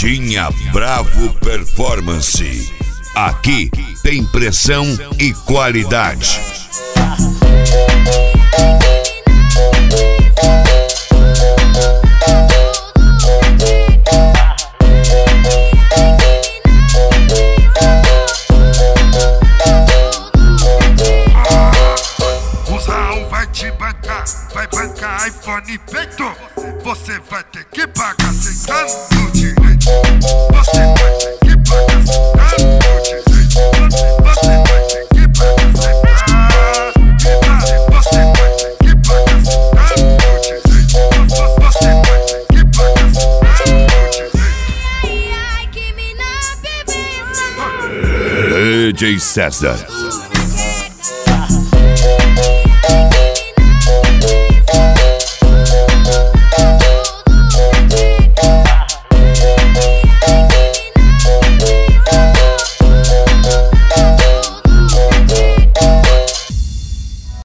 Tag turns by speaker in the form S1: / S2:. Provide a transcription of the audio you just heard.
S1: Tinha Bravo Performance. Aqui tem pressão e qualidade.
S2: Vai bancar iPhone e peito. Você vai ter que pagar aceitando direito. Você vai ter que pagar aceitando direito. Você vai ter que pagar aceitando. Você vai ter que pagar aceitando direito. Você vai ter que pagar aceitando direito.
S1: DJ César.